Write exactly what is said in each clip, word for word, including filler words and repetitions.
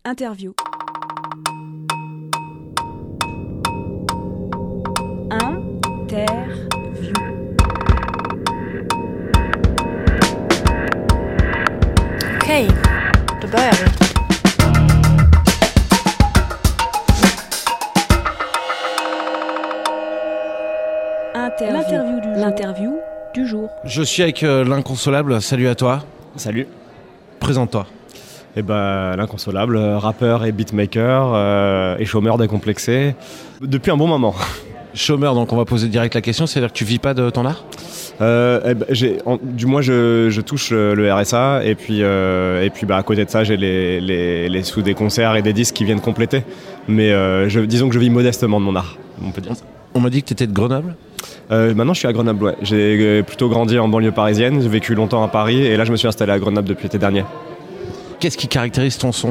Interview. Interview. Okej, då börjar vi. Interview. L'interview du jour. L'interview du jour. Je suis avec euh, l'inconsolable. Salut à toi. Salut. Présente-toi. Eh ben, l'inconsolable, rappeur et beatmaker euh, et chômeur décomplexé depuis un bon moment. Chômeur, donc on va poser direct la question, c'est-à-dire que tu vis pas de ton art ? euh, eh ben, j'ai, en, Du moins, je, je touche le R S A et puis, euh, et puis bah, à côté de ça, j'ai les, les, les sous des concerts et des disques qui viennent compléter. Mais euh, je, disons que je vis modestement de mon art, on peut dire ça. On m'a dit que tu étais de Grenoble ? Euh, maintenant, je suis à Grenoble, ouais. J'ai plutôt grandi en banlieue parisienne, j'ai vécu longtemps à Paris et là, je me suis installé à Grenoble depuis l'été dernier. Qu'est-ce qui caractérise ton son ?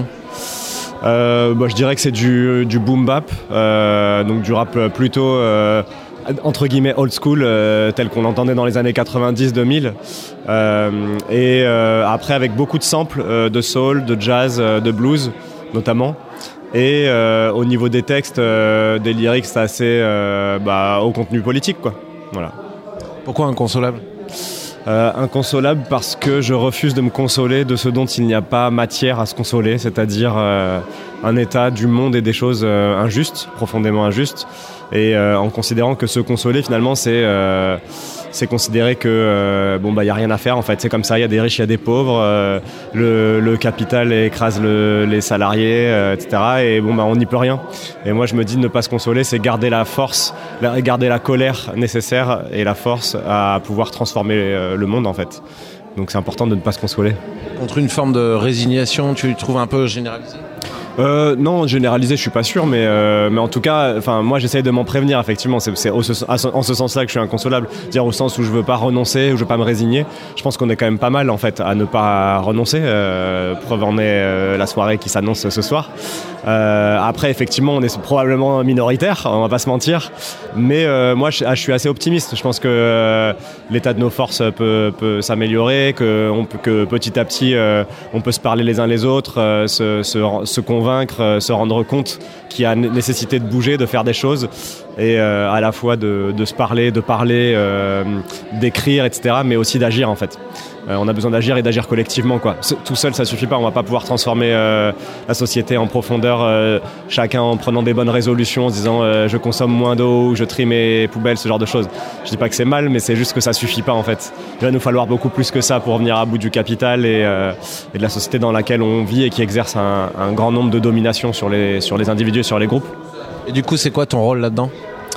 euh, bah, Je dirais que c'est du, du boom bap, euh, donc du rap plutôt euh, entre guillemets old school, euh, tel qu'on l'entendait dans les années quatre-vingt-dix deux mille. Euh, et euh, après, avec beaucoup de samples euh, de soul, de jazz, euh, de blues notamment. Et euh, au niveau des textes, euh, des lyrics, c'est assez euh, bah, au contenu politique, quoi. Voilà. Pourquoi inconsolable ? Euh, inconsolable parce que je refuse de me consoler de ce dont il n'y a pas matière à se consoler, c'est-à-dire euh, un état du monde et des choses euh, injustes, profondément injustes, et euh, en considérant que se consoler finalement c'est euh, c'est considérer que euh, bon bah il y a rien à faire en fait, c'est comme ça, il y a des riches, il y a des pauvres, euh, le, le capital écrase le, les salariés, euh, et cetera. Et bon bah on n'y peut rien. Et moi je me dis de ne pas se consoler, c'est garder la force, la, garder la colère nécessaire et la force à pouvoir transformer euh, le monde en fait. Donc c'est important de ne pas se consoler. Contre une forme de résignation, tu trouves un peu généralisée ? Euh, non, généralisé, je suis pas sûr, mais euh, mais en tout cas, enfin moi j'essaye de m'en prévenir effectivement. C'est, c'est au, en ce sens-là que je suis inconsolable, dire au sens où je veux pas renoncer, où je veux pas me résigner. Je pense qu'on est quand même pas mal en fait à ne pas renoncer. Euh, preuve en est euh, la soirée qui s'annonce ce soir. Euh, après, effectivement, on est probablement minoritaire, on va pas se mentir, mais euh, moi je, je suis assez optimiste. Je pense que euh, l'état de nos forces peut, peut s'améliorer, que, on peut, que petit à petit euh, on peut se parler les uns les autres, euh, se, se, se convaincre, euh, se rendre compte qu'il y a nécessité de bouger, de faire des choses, et euh, à la fois de, de se parler, de parler, euh, d'écrire, et cetera, mais aussi d'agir en fait. Euh, on a besoin d'agir et d'agir collectivement, quoi. Tout seul, ça suffit pas. On va pas pouvoir transformer euh, la société en profondeur, euh, chacun en prenant des bonnes résolutions, en se disant euh, je consomme moins d'eau, ou je trie mes poubelles, ce genre de choses. Je dis pas que c'est mal, mais c'est juste que ça suffit pas en fait. Il va nous falloir beaucoup plus que ça pour venir à bout du capital et, euh, et de la société dans laquelle on vit et qui exerce un, un grand nombre de dominations sur les, sur les individus et sur les groupes. Et du coup, c'est quoi ton rôle là-dedans ?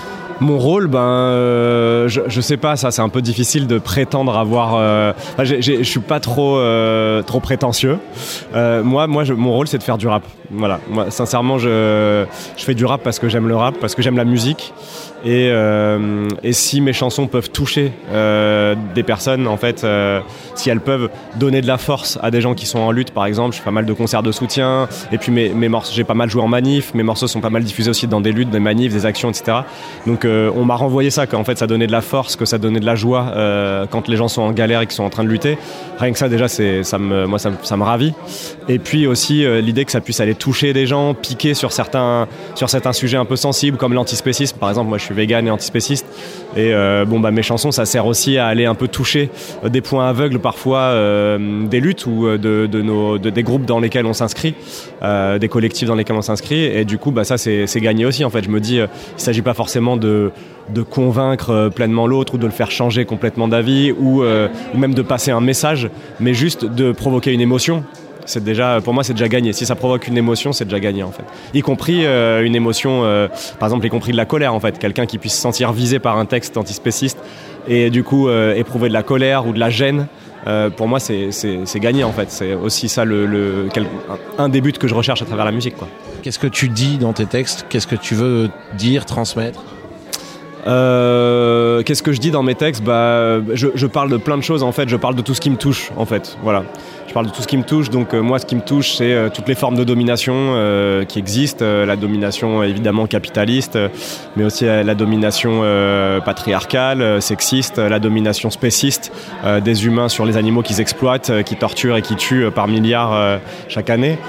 Mon rôle, ben, euh, je, je sais pas, ça c'est un peu difficile de prétendre avoir. Euh, enfin, j'ai, j'ai, je suis pas trop, euh, trop prétentieux. Euh, moi, moi, je, mon rôle, c'est de faire du rap. Voilà. Moi, sincèrement, je, je fais du rap parce que j'aime le rap, parce que j'aime la musique. Et, euh, et si mes chansons peuvent toucher euh, des personnes, en fait, euh, si elles peuvent donner de la force à des gens qui sont en lutte, par exemple, je fais pas mal de concerts de soutien. Et puis mes, mes morceaux, j'ai pas mal joué en manif. Mes morceaux sont pas mal diffusés aussi dans des luttes, des manifs, des actions, et cetera. Donc euh, on m'a renvoyé ça, qu'en fait ça donnait de la force, que ça donnait de la joie euh, quand les gens sont en galère et qu'ils sont en train de lutter. Rien que ça déjà, c'est, ça me, moi ça me, ça me ravit. Et puis aussi euh, l'idée que ça puisse aller toucher des gens, piquer sur certains, sur certains sujets un peu sensibles comme l'antispécisme. Par exemple, moi je suis vegan et antispéciste. Et euh, bon bah mes chansons, ça sert aussi à aller un peu toucher euh, des points aveugles parfois euh, des luttes ou de, de nos, de, des groupes dans lesquels on s'inscrit, euh, des collectifs dans lesquels on s'inscrit. Et du coup bah ça c'est, c'est gagné aussi en fait. Je me dis, euh, il s'agit pas forcément de de convaincre pleinement l'autre ou de le faire changer complètement d'avis ou, euh, ou même de passer un message, mais juste de provoquer une émotion. C'est déjà, pour moi, c'est déjà gagné. Si ça provoque une émotion, c'est déjà gagné en fait. Y compris euh, une émotion, euh, par exemple, y compris de la colère en fait. Quelqu'un qui puisse se sentir visé par un texte antispéciste et du coup euh, éprouver de la colère ou de la gêne. Euh, pour moi, c'est, c'est, c'est gagné en fait. C'est aussi ça le, le, quel, un des buts que je recherche à travers la musique, quoi. Qu'est-ce que tu dis dans tes textes ? Qu'est-ce que tu veux dire, transmettre ? Euh, qu'est-ce que je dis dans mes textes ? Bah, je, je parle de plein de choses en fait. Je parle de tout ce qui me touche en fait. Voilà. Je parle de tout ce qui me touche. Donc euh, moi, ce qui me touche, c'est euh, toutes les formes de domination euh, qui existent. Euh, la domination évidemment capitaliste, euh, mais aussi euh, la domination euh, patriarcale, euh, sexiste, euh, la domination spéciste euh, des humains sur les animaux qu'ils exploitent, euh, qui torturent et qui tuent euh, par milliards euh, chaque année.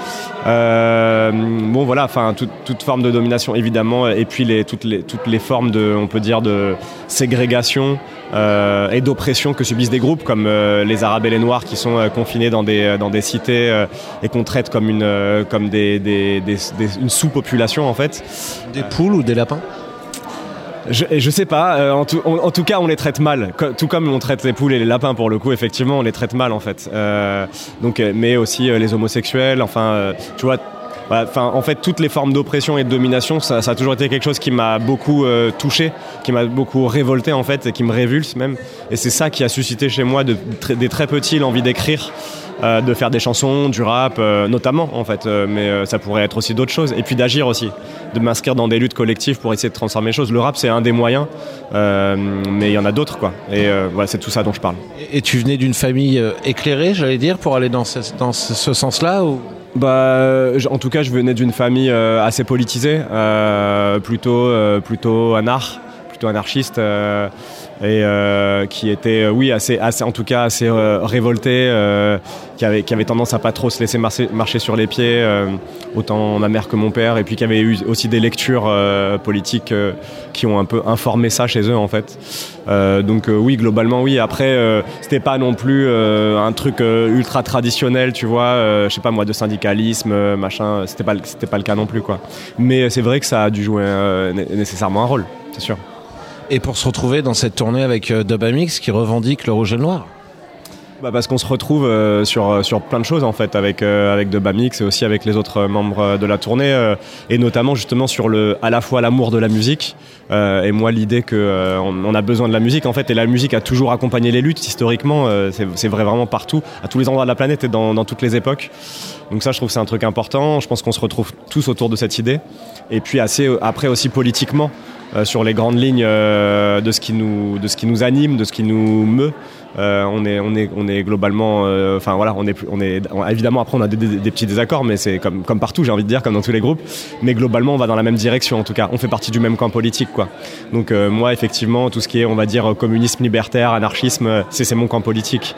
Euh, bon voilà, enfin toute, toute forme de domination évidemment, et puis les, toutes les toutes les formes de, on peut dire, de ségrégation euh, et d'oppression que subissent des groupes comme euh, les Arabes et les Noirs qui sont euh, confinés dans des dans des cités euh, et qu'on traite comme une euh, comme des, des, des, des une sous-population en fait. Des poules ou des lapins ? Je, je sais pas, euh, en, tout, en, en tout cas on les traite mal, Co- tout comme on traite les poules et les lapins pour le coup, effectivement on les traite mal en fait. Euh, donc, euh, mais aussi euh, les homosexuels, enfin euh, tu vois, voilà, enfin, en fait toutes les formes d'oppression et de domination, ça, ça a toujours été quelque chose qui m'a beaucoup euh, touché, qui m'a beaucoup révolté en fait, et qui me révulse même. Et c'est ça qui a suscité chez moi de, de, des très petits l'envie d'écrire. Euh, de faire des chansons, du rap, euh, notamment en fait, euh, mais euh, ça pourrait être aussi d'autres choses, et puis d'agir aussi, de m'inscrire dans des luttes collectives pour essayer de transformer les choses. Le rap c'est un des moyens, euh, mais il y en a d'autres quoi, et euh, voilà, c'est tout ça dont je parle. Et tu venais d'une famille euh, éclairée, j'allais dire, pour aller dans ce, dans ce, ce sens-là ou... Bah, en tout cas, je venais d'une famille euh, assez politisée, euh, plutôt, euh, plutôt anar, plutôt anarchiste. Euh, et euh, qui était euh, oui assez assez en tout cas assez euh, révolté, euh, qui avait qui avait tendance à pas trop se laisser marcher, marcher sur les pieds, euh, autant ma mère que mon père, et puis qui avait eu aussi des lectures euh, politiques euh, qui ont un peu informé ça chez eux en fait. Euh, donc euh, oui, globalement oui. Après euh, c'était pas non plus euh, un truc euh, ultra traditionnel, tu vois, euh, je sais pas moi, de syndicalisme, euh, machin, c'était pas c'était pas le cas non plus quoi. Mais c'est vrai que ça a dû jouer euh, nécessairement un rôle, c'est sûr. Et pour se retrouver dans cette tournée avec euh, Dubamix qui revendique le rouge et le noir. Bah parce qu'on se retrouve euh, sur, sur plein de choses en fait avec, euh, avec Dubamix et aussi avec les autres membres de la tournée, euh, et notamment justement sur le, à la fois l'amour de la musique euh, et moi l'idée qu'on euh, on a besoin de la musique en fait, et la musique a toujours accompagné les luttes historiquement, euh, c'est, c'est vrai vraiment partout, à tous les endroits de la planète et dans, dans toutes les époques. Donc ça je trouve que c'est un truc important, je pense qu'on se retrouve tous autour de cette idée, et puis assez, après aussi politiquement euh, sur les grandes lignes euh, de, ce qui nous, de ce qui nous anime, de ce qui nous meut. Euh, on est on est on est globalement enfin euh, voilà on est on est on, évidemment après on a des, des, des petits désaccords, mais c'est comme comme partout, j'ai envie de dire, comme dans tous les groupes, mais globalement on va dans la même direction, en tout cas on fait partie du même camp politique quoi. Donc euh, moi effectivement tout ce qui est on va dire communisme libertaire, anarchisme, c'est c'est mon camp politique,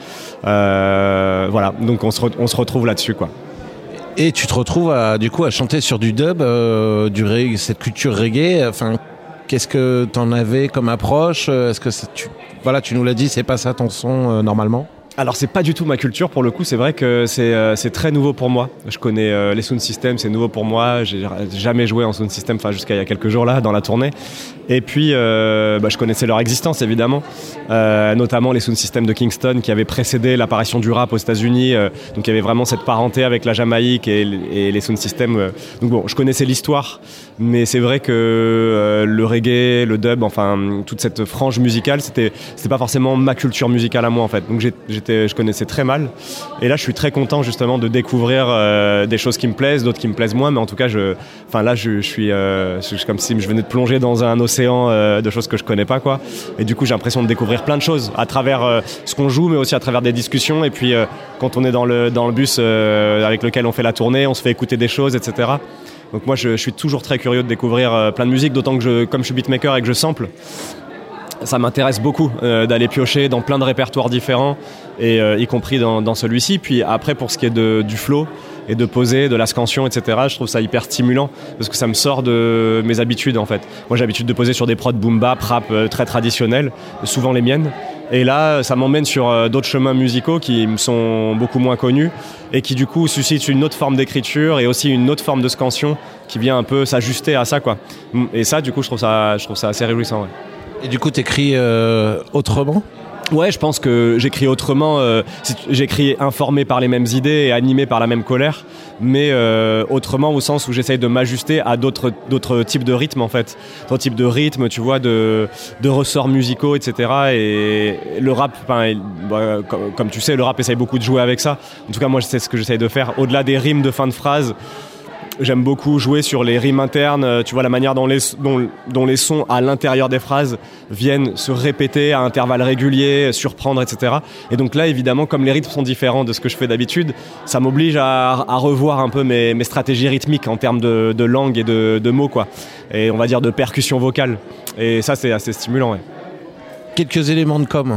euh, voilà, donc on se re, on se retrouve là-dessus quoi. Et tu te retrouves à, du coup à chanter sur du dub, euh, du reggae, cette culture reggae, enfin qu'est-ce que t'en avais comme approche? Est-ce que c'est, tu, voilà, tu nous l'as dit, c'est pas ça ton son euh, normalement? Alors c'est pas du tout ma culture pour le coup, c'est vrai que c'est, euh, c'est très nouveau pour moi. Je connais euh, les sound systems, c'est nouveau pour moi, j'ai jamais joué en sound system, enfin jusqu'à il y a quelques jours là dans la tournée. Et puis euh, bah, je connaissais leur existence évidemment, euh, notamment les sound systems de Kingston qui avaient précédé l'apparition du rap aux États-Unis, euh, donc il y avait vraiment cette parenté avec la Jamaïque et, et les sound systems. Euh, donc bon, je connaissais l'histoire, mais c'est vrai que euh, le reggae, le dub, enfin toute cette frange musicale, c'était c'était pas forcément ma culture musicale à moi en fait. Donc j'ai, j'étais, je connaissais très mal. Et là, je suis très content justement de découvrir euh, des choses qui me plaisent, d'autres qui me plaisent moins, mais en tout cas, je, enfin là, je, je suis, euh, c'est comme si je venais de plonger dans un océan euh, de choses que je connais pas quoi. Et du coup, j'ai l'impression de découvrir plein de choses à travers euh, ce qu'on joue, mais aussi à travers des discussions. Et puis, euh, quand on est dans le dans le bus euh, avec lequel on fait la tournée, on se fait écouter des choses, et cetera. Donc moi, je, je suis toujours très curieux de découvrir euh, plein de musique, d'autant que je, comme je suis beatmaker et que je sample, ça m'intéresse beaucoup euh, d'aller piocher dans plein de répertoires différents, et euh, y compris dans, dans celui-ci. Puis après, pour ce qui est de, du flow et de poser, de la scansion, et cetera, je trouve ça hyper stimulant parce que ça me sort de mes habitudes en fait. Moi, j'ai l'habitude de poser sur des prods boom bap, rap euh, très traditionnels, souvent les miennes. Et là, ça m'emmène sur euh, d'autres chemins musicaux qui me sont beaucoup moins connus et qui du coup suscitent une autre forme d'écriture et aussi une autre forme de scansion qui vient un peu s'ajuster à ça quoi. Et ça, du coup, je trouve ça, je trouve ça assez réjouissant. Ouais. Et du coup, t'écris euh, autrement ? Ouais, je pense que j'écris autrement. Euh, j'écris informé par les mêmes idées et animé par la même colère, mais euh, autrement au sens où j'essaye de m'ajuster à d'autres d'autres types de rythmes en fait, d'autres types de rythmes, tu vois, de de ressorts musicaux, et cetera. Et le rap, enfin, bah, comme, comme tu sais, le rap essaye beaucoup de jouer avec ça. En tout cas, moi, c'est ce que j'essaye de faire. Au-delà des rimes de fin de phrase, j'aime beaucoup jouer sur les rimes internes, tu vois, la manière dont les, dont, dont les sons à l'intérieur des phrases viennent se répéter à intervalles réguliers, surprendre, et cetera. Et donc là, évidemment, comme les rythmes sont différents de ce que je fais d'habitude, ça m'oblige à, à revoir un peu mes, mes stratégies rythmiques en termes de, de langue et de, de mots, quoi. Et on va dire de percussion vocale. Et ça, c'est assez stimulant, ouais. Quelques éléments de com'.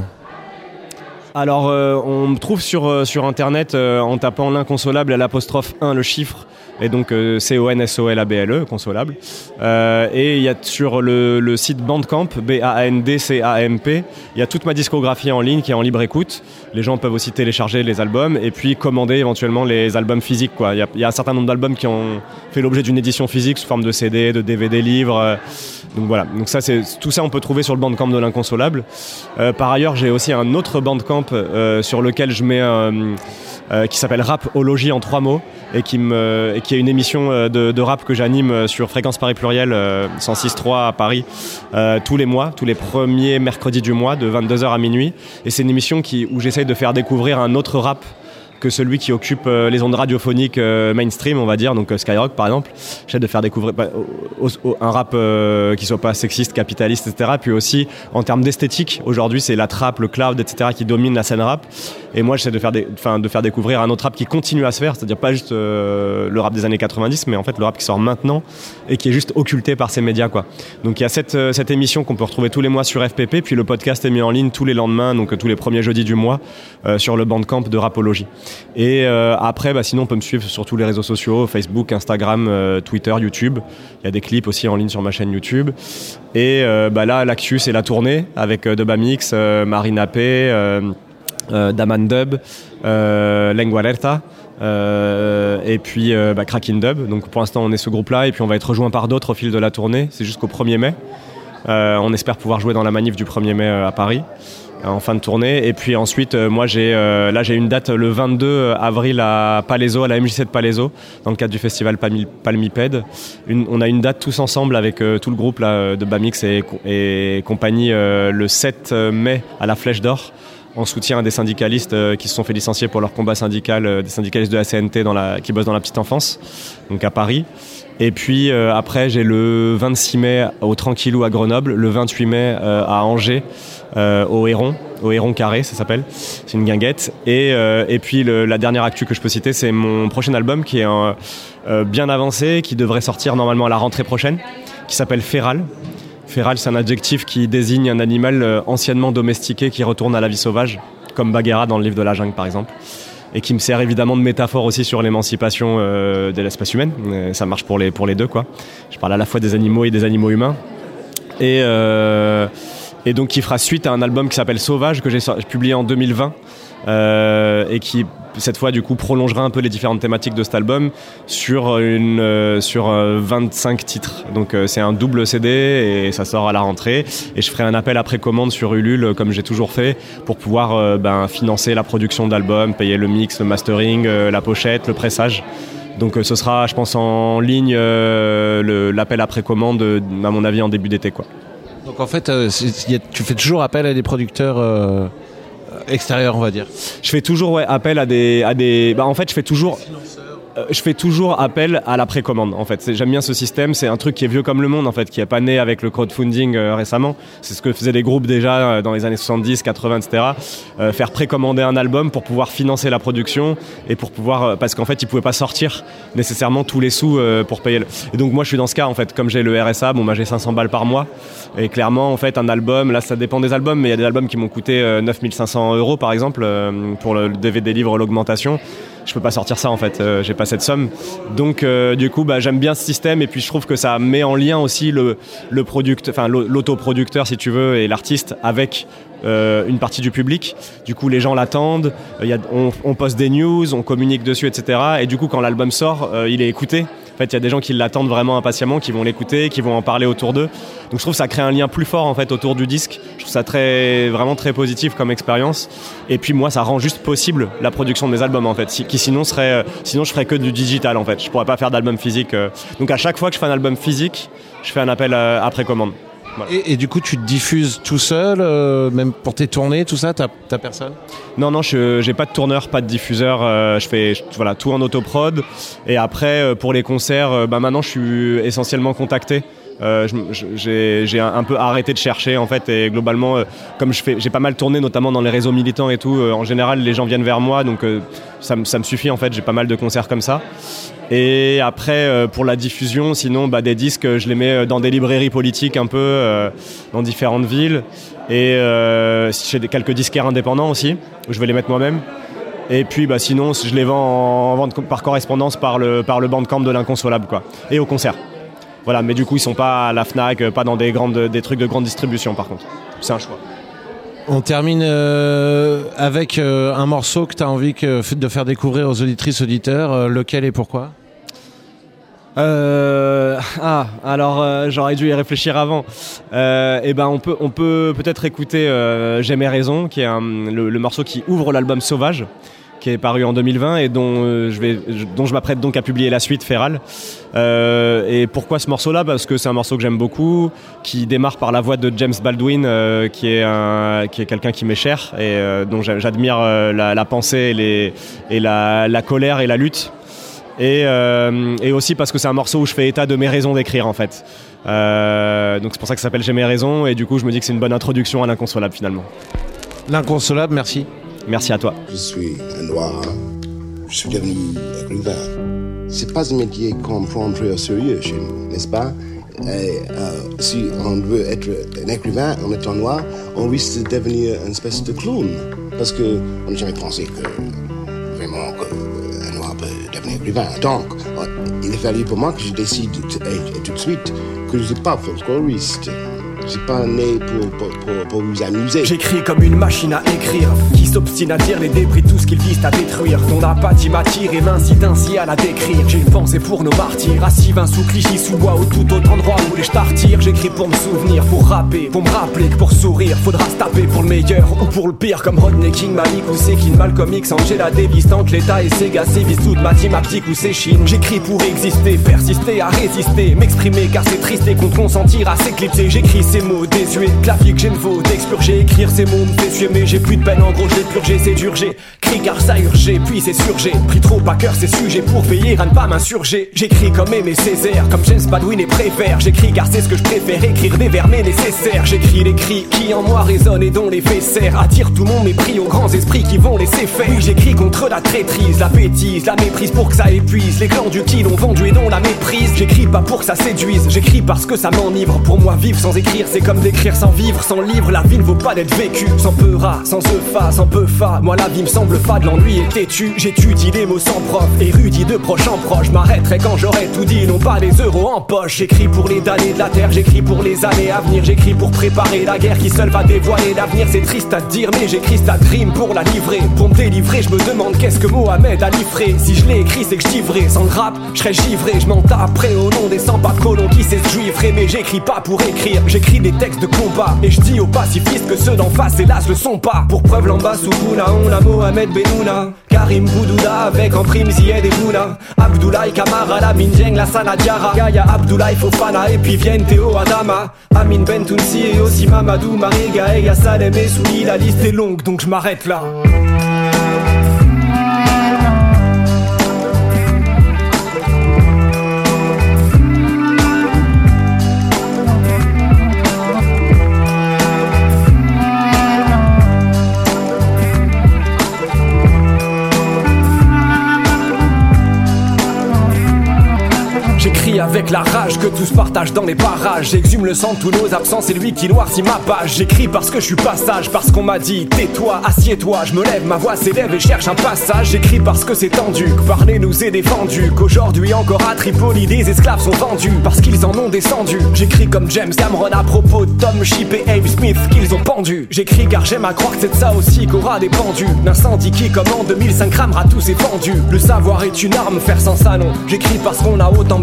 Alors, euh, on me trouve sur, euh, sur Internet euh, en tapant l'inconsolable à l'apostrophe un, le chiffre, et donc euh, C O N S O L A B L E, consolable. Euh, et il y a sur le, le site Bandcamp, B A N D C A M P, il y a toute ma discographie en ligne qui est en libre écoute. Les gens peuvent aussi télécharger les albums et puis commander éventuellement les albums physiques, quoi. Il y a, il y a un certain nombre d'albums qui ont fait l'objet d'une édition physique sous forme de C D, de D V D, livres. Euh, donc voilà, donc ça, c'est, tout ça on peut trouver sur le Bandcamp de l'inconsolable. Euh, par ailleurs, j'ai aussi un autre Bandcamp euh, sur lequel je mets... Euh, Euh, qui s'appelle Rapologie en trois mots et qui, me, et qui est une émission de, de rap que j'anime sur Fréquence Paris Pluriel euh, cent six trois à Paris euh, tous les mois, tous les premiers mercredis du mois de vingt-deux heures à minuit. Et c'est une émission qui, où j'essaye de faire découvrir un autre rap que celui qui occupe euh, les ondes radiophoniques euh, mainstream, on va dire, donc euh, Skyrock par exemple. J'essaie de faire découvrir bah, au, au, un rap euh, qui soit pas sexiste, capitaliste, et cetera. Puis aussi en termes d'esthétique, aujourd'hui c'est la trap, le cloud, et cetera qui domine la scène rap. Et moi j'essaie de faire, des, de faire découvrir un autre rap qui continue à se faire, c'est-à-dire pas juste euh, le rap des années quatre-vingt-dix, mais en fait le rap qui sort maintenant et qui est juste occulté par ces médias, quoi. Donc il y a cette, euh, cette émission qu'on peut retrouver tous les mois sur F P P, puis le podcast est mis en ligne tous les lendemains, donc euh, tous les premiers jeudis du mois euh, sur le Bandcamp de Rapologie. Et euh, après, bah, sinon on peut me suivre sur tous les réseaux sociaux, Facebook, Instagram, euh, Twitter, YouTube. Il y a des clips aussi en ligne sur ma chaîne YouTube. Et euh, bah, là, l'actu, c'est la tournée avec euh, Dubamix, euh, Marina P, euh, euh, Daman Dub, euh, Lenguarerta. Euh, et puis euh, bah, Kraken Dub. Donc pour l'instant on est ce groupe-là et puis on va être rejoint par d'autres au fil de la tournée. C'est jusqu'au premier mai. Euh, on espère pouvoir jouer dans la manif du premier mai euh, à Paris en fin de tournée. Et puis ensuite euh, moi j'ai euh, là j'ai une date le vingt-deux avril à Palaiso, à la M J C de Palaiso, dans le cadre du festival Palmi- Palmipède. Une, on a une date tous ensemble avec euh, tout le groupe là, de Bamix et, et compagnie euh, le sept mai à la Flèche d'Or, en soutien à des syndicalistes euh, qui se sont fait licencier pour leur combat syndical, euh, des syndicalistes de la C N T dans la, qui bossent dans la petite enfance, donc à Paris. Et puis euh, après j'ai le vingt-six mai au Tranquillou à Grenoble, le vingt-huit mai euh, à Angers, euh, au Héron, au Héron Carré ça s'appelle, c'est une guinguette. Et, euh, et puis le, la dernière actu que je peux citer, c'est mon prochain album qui est un, euh, bien avancé, qui devrait sortir normalement à la rentrée prochaine, qui s'appelle Féral. Féral, c'est un adjectif qui désigne un animal euh, anciennement domestiqué qui retourne à la vie sauvage, comme Bagheera dans le livre de la jungle par exemple, et qui me sert évidemment de métaphore aussi sur l'émancipation euh, de l'espèce humaine. Euh, ça marche pour les, pour les deux, quoi. Je parle à la fois des animaux et des animaux humains. Et, euh, et donc qui fera suite à un album qui s'appelle Sauvage, que j'ai publié en deux mille vingt, euh, et qui cette fois du coup prolongera un peu les différentes thématiques de cet album sur une euh, sur euh, vingt-cinq titres. Donc euh, c'est un double C D et ça sort à la rentrée, et je ferai un appel après commande sur Ulule comme j'ai toujours fait pour pouvoir euh, ben, financer la production de l'album, payer le mix, le mastering, euh, la pochette, le pressage. Donc euh, ce sera je pense en ligne euh, le, l'appel après commande euh, à mon avis en début d'été, quoi. Donc en fait euh, y a, tu fais toujours appel à des producteurs euh... extérieur, on va dire. Je fais toujours ouais, appel à des, à des... Bah, en fait, je fais toujours... Euh, je fais toujours appel à la précommande, en fait. C'est, j'aime bien ce système. C'est un truc qui est vieux comme le monde, en fait, qui n'est pas né avec le crowdfunding euh, récemment. C'est ce que faisaient les groupes déjà euh, dans les années soixante-dix, quatre-vingts, et cetera. Euh, faire précommander un album pour pouvoir financer la production et pour pouvoir... Euh, parce qu'en fait, ils ne pouvaient pas sortir nécessairement tous les sous euh, pour payer. Le... Et donc, moi, je suis dans ce cas, en fait. Comme j'ai le R S A, bon, bah, j'ai cinq cents balles par mois. Et clairement, en fait, un album, là, ça dépend des albums, mais il y a des albums qui m'ont coûté euh, neuf mille cinq cents euros, par exemple, euh, pour le D V D livre l'augmentation. Je peux pas sortir ça, en fait, euh, j'ai pas cette somme. Donc euh, du coup bah, j'aime bien ce système, et puis je trouve que ça met en lien aussi le, le product, enfin l'autoproducteur si tu veux et l'artiste avec euh, une partie du public. Du coup les gens l'attendent, y a, on, on poste des news, on communique dessus, et cetera. Et du coup quand l'album sort, euh, il est écouté. En fait, il y a des gens qui l'attendent vraiment impatiemment, qui vont l'écouter, qui vont en parler autour d'eux. Donc je trouve que ça crée un lien plus fort en fait autour du disque. Je trouve ça très, vraiment très positif comme expérience. Et puis moi, ça rend juste possible la production de mes albums en fait, qui sinon serait, euh, sinon je ferais que du digital en fait. Je pourrais pas faire d'album physique. Euh. Donc à chaque fois que je fais un album physique, je fais un appel à, à précommande. Voilà. Et, et du coup, tu te diffuses tout seul, euh, même pour tes tournées, tout ça, t'as, t'as personne ? Non, non, je j'ai pas de tourneur, pas de diffuseur. Euh, je fais je, voilà tout en autoprod. Et après, euh, pour les concerts, euh, bah maintenant, je suis essentiellement contacté. Euh, je, j'ai, j'ai un, un peu arrêté de chercher en fait, et globalement, euh, comme je fais, j'ai pas mal tourné, notamment dans les réseaux militants et tout. Euh, en général, les gens viennent vers moi, donc euh, ça, ça me suffit en fait. J'ai pas mal de concerts comme ça. Et après, euh, pour la diffusion, sinon, bah, des disques, je les mets dans des librairies politiques un peu, euh, dans différentes villes. Et euh, j'ai des, quelques disquaires indépendants aussi, où je vais les mettre moi-même. Et puis, bah, sinon, je les vends en, en vente par correspondance par le, par le Bandcamp de l'Inconsolable, quoi. Et au concert. Voilà, mais du coup, ils sont pas à la Fnac, pas dans des, grandes, des trucs de grande distribution, par contre. C'est un choix. On termine euh, avec euh, un morceau que tu as envie que, de faire découvrir aux auditrices, auditeurs. Euh, lequel et pourquoi ? Euh, ah, alors euh, j'aurais dû y réfléchir avant. Euh, et ben on peut, on peut peut-être écouter euh, J'aimais raison, qui est un, le, le morceau qui ouvre l'album Sauvage, qui est paru en deux mille vingt et dont euh, je vais, dont je m'apprête donc à publier la suite, Féral. Euh, et pourquoi ce morceau-là ? Parce que c'est un morceau que j'aime beaucoup, qui démarre par la voix de James Baldwin, euh, qui est un, qui est quelqu'un qui m'est cher et euh, dont j'admire euh, la, la pensée et, les, et la, la colère et la lutte. Et, euh, et aussi parce que c'est un morceau où je fais état de mes raisons d'écrire en fait. Euh, donc c'est pour ça que ça s'appelle J'ai mes raisons, et du coup je me dis que c'est une bonne introduction à l'Inconsolable finalement. L'Inconsolable, merci. Merci à toi. Je suis un noir, je suis devenu écrivain. C'est pas un métier qu'on prend très au sérieux chez nous, n'est-ce pas ? Et, euh, si on veut être un écrivain en étant noir, on risque de devenir une espèce de clown. Parce qu'on n'a jamais pensé que vraiment qu'un noir peut devenir écrivain. Donc, il a fallu pour moi que je décide t- et, et tout de suite que je ne suis pas folkloriste. Je suis pas né pour, pour, pour, pour vous amuser. J'écris comme une machine à écrire, qui s'obstine à dire les débris, tout ce qu'ils visent à détruire. Ton apathie m'attire et m'incite ainsi à la décrire. J'ai une pensée pour nos martyrs, assis vingt sous Clichy, sous bois ou tout autre endroit où les j'tartire. J'écris pour me souvenir, pour rapper, pour me rappeler que pour sourire faudra se taper pour le meilleur ou pour le pire. Comme Rodney King, Malik ou Sekin, Malcolm X, Angela Davis, tente l'État et Sega, Sévis, toute mathématique ou c'est Chine. J'écris pour exister, persister à résister, m'exprimer car c'est triste et qu'on consentir à s'éclipser. J'écris ces mots désuets, clavier que j'ai me vaut d'expurger. Écrire ces mots me fait suer, mais j'ai plus de peine, en gros je l'ai purgé, c'est dur, j'ai crie car ça urgé, puis c'est sûr, j'ai pris trop à cœur ces sujets pour veiller à ne pas m'insurger. J'écris comme Aimé Césaire, comme James Baldwin et Prévert. J'écris car c'est ce que je préfère, écrire des vers mais nécessaires. J'écris les cris qui en moi résonnent et dont l'effet sert à dire tout mon mépris aux grands esprits qui vont laisser faire. Oui, j'écris contre la traîtrise, la bêtise, la méprise pour que ça épuise les clans du qui l'ont vendu et dont la méprise. J'écris pas pour que ça séduise, j'écris parce que ça m'enivre. Pour moi vivre sans écrire c'est comme d'écrire sans vivre, sans livre, la vie ne vaut pas d'être vécue. Sans peu rat, sans ce fa, sans peu fa. Moi la vie me semble fade, l'ennui est têtu. J'étudie les mots sans prof, érudit de proche en proche. M'arrêterai quand j'aurai tout dit, non pas les euros en poche. J'écris pour les damnés de la terre, j'écris pour les années à venir. J'écris pour préparer la guerre qui seule va dévoiler l'avenir. C'est triste à dire mais j'écris ta dream pour la livrer. Pour me délivrer je me demande qu'est-ce que Mohamed a livré. Si je l'ai écrit c'est que j'divrai, sans le rap je serais givré. Je m'en taperai au nom des cent pas de colons qui s'est juivré. Mais j'écris pas pour écrire, j'écris des textes de combat. Et je dis aux pacifistes que ceux d'en face hélas le sont pas. Pour preuve l'amba Soukouna, on a Mohamed Benouna, Karim Boudouda avec en prime Ziyed et Bouna, Abdoulaye Kamara, la Minjeng, la Sana Diarra, Yaya Abdoulaye Fofana et puis viennent Théo Adama, Amin Bentounsi et aussi Mamadou Mariga et Salem et Souli. La liste est longue donc je m'arrête là. J'écris avec la rage que tous partagent dans les parages. J'exhume le sang de tous nos absents, c'est lui qui noircit ma page. J'écris parce que je suis pas sage, parce qu'on m'a dit tais-toi, assieds-toi. Je me lève, ma voix s'élève et cherche un passage. J'écris parce que c'est tendu, que parler nous est défendu, qu'aujourd'hui encore à Tripoli des esclaves sont vendus parce qu'ils en ont descendu. J'écris comme James Cameron à propos de Tom Sheep et Abe Smith qu'ils ont pendu. J'écris car j'aime à croire que c'est de ça aussi qu'aura dépendu l'incendie qui comme en deux mille cinq ramera tous et pendu. Le savoir est une arme, faire sans ça non. J'écris parce qu'on a autant besoin d'une balle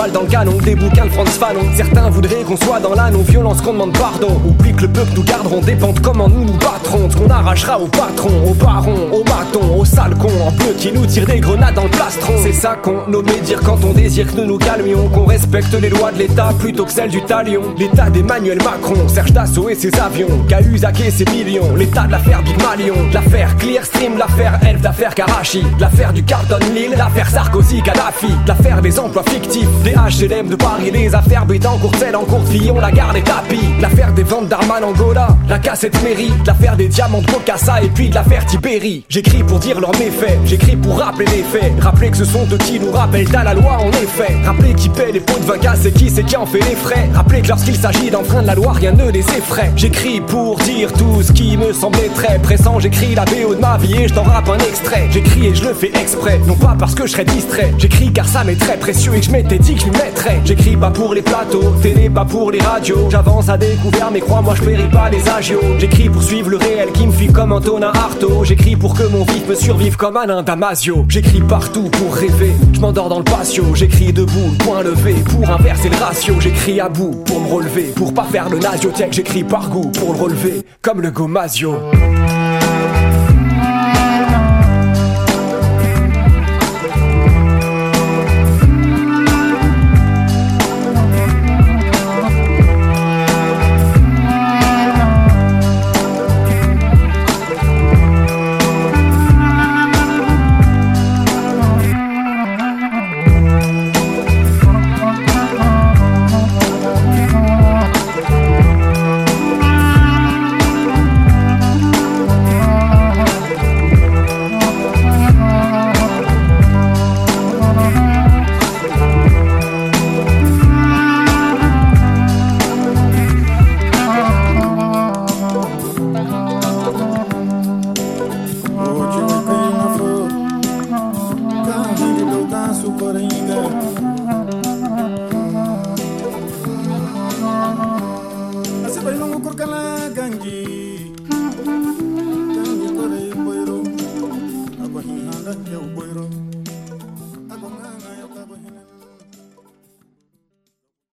balles dans le canon, des bouquins de Frantz Fanon. Certains voudraient qu'on soit dans la non-violence, qu'on demande pardon. Oublie que le peuple nous garderont, dépend de comment nous nous battrons. Ce qu'on arrachera au patron, au baron, au maton, au sale con en bleu qui nous tire des grenades dans le plastron. C'est ça qu'on nommait dire quand on désire que nous nous calmions, qu'on respecte les lois de l'État plutôt que celles du talion. L'état d'Emmanuel Macron, Serge Dassault et ses avions, Cahuzac et ses millions. L'état de l'affaire Big Malion, l'affaire Clearstream, l'affaire Elf, l'affaire Karachi, l'affaire du Carlton Lille, l'affaire Sarkozy-Kadhafi, l'affaire des emplois fictifs, des H L M de Paris, les affaires Bétancourt, Courcelles, Fillon, la gare des tapis, l'affaire des ventes d'Arman Angola, la cassette mairie, l'affaire des diamants de Bokassa et puis de l'affaire Tibéri. J'écris pour dire leurs méfaits, j'écris pour rappeler les faits, rappeler que ce sont eux qui nous rappellent à la loi en effet, rappeler qui paie les pots de vin cassés, qui c'est qui en fait les frais, rappeler que lorsqu'il s'agit d'enfreindre la loi rien ne les effraie. J'écris pour dire tout ce qui me semblait très pressant, j'écris la B O de ma vie et je t'en rappe un extrait. J'écris et je le fais exprès, non pas parce que je serais distrait, j'écris car ça m'est très précieux et que je m'étais dit que je m'y mettrais. J'écris pas pour les plateaux, télé pas pour les radios, j'avance à découvert mais crois-moi je paierai pas les agios. J'écris pour suivre le réel qui me file comme Antonin Artaud, j'écris pour que mon vif me survive comme un Damasio. J'écris partout pour rêver, je m'endors dans le patio, j'écris debout, point levé, pour inverser le ratio. J'écris à bout, pour me relever, pour pas faire le naziotech, j'écris par goût, pour le relever, comme le Gomasio.